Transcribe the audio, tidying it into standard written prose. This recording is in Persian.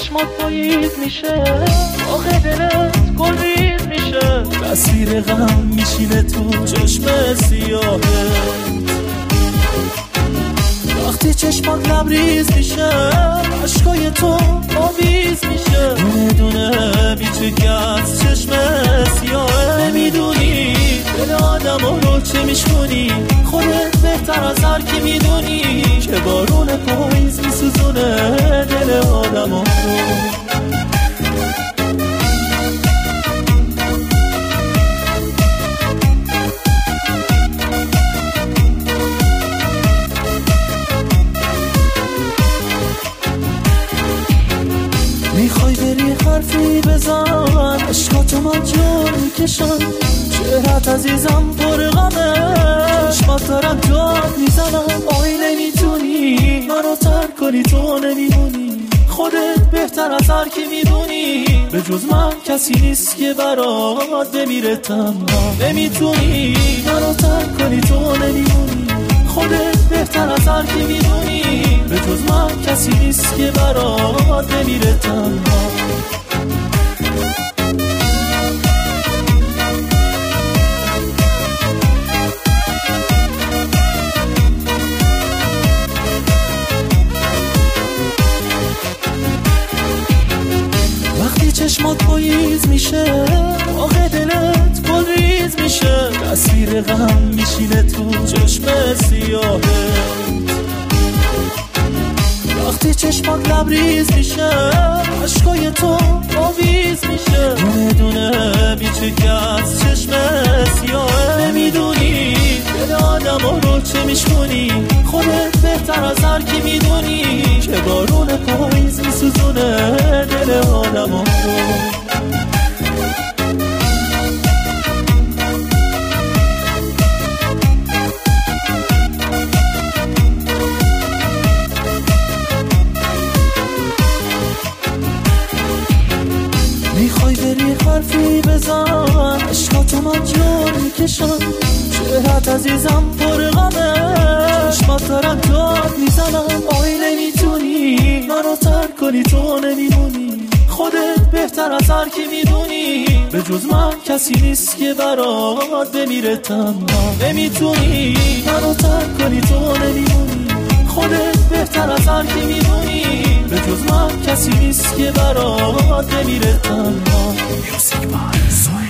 چشمات پاییز میشه، آخه دلت گلریز میشه، تصویر غم میشینه تو چشم سیاهه. وقتی چشمات لبریز میشه، عشقای تو آویز میشه، دونه دونه میچکه از چشم سیاهه. نمیدونی دل آدم رو چه میشکنی، خودت بهتر از هر کی میدونی که بارون پاییز میسوزونه دل آدم رو. میخوای بری حرفی بزن، عشقاتو من جور میکشم، چهرت عزیزم پر غمه، چشمات دارم داد میزنم. آی نمیتونی منو ترک کنی، تو نمیمونی، خودت بهتر از هر کی میدونی، به جز من کسی نیست که برات بمیره تنها. نمیتونی منو ترک کنی، تو نمیمونی، خودت بهتر از هر کی میدونی، به جز من کسی نیست که برات بمیره تنها. وقتی چشمات پاییز میشه، آخه دلت گلریز میشه، تصویر غم میشینه تو چشم سیاهه. وقتی چشمات لبریز میشه، عشقای تو آویز میشه، دونه دونه میچکه از چشم سیاهه. نمیدونی دل آدم رو چه میشکنی، خودت بهتر از هر کی میدونی که بارون پاییز میسوزونه دل آدم رو. میخوای بری حرفی بزن، عشقاتو من جور میکشم، چهرت عزیزم پر غمه، چشمات دارم داد میزنم. آی نمیتونی منو ترک کنی، تو نمیمونی، خودت بهتر از هر کی میدونی، به جز من کسی نیست که برات بمیره تنها. نمیتونی منو ترک کنی، تو نمیمونی، خودت بهتر از هر کی میدونی، به جز من کسی نیست که برات بمیره تنها.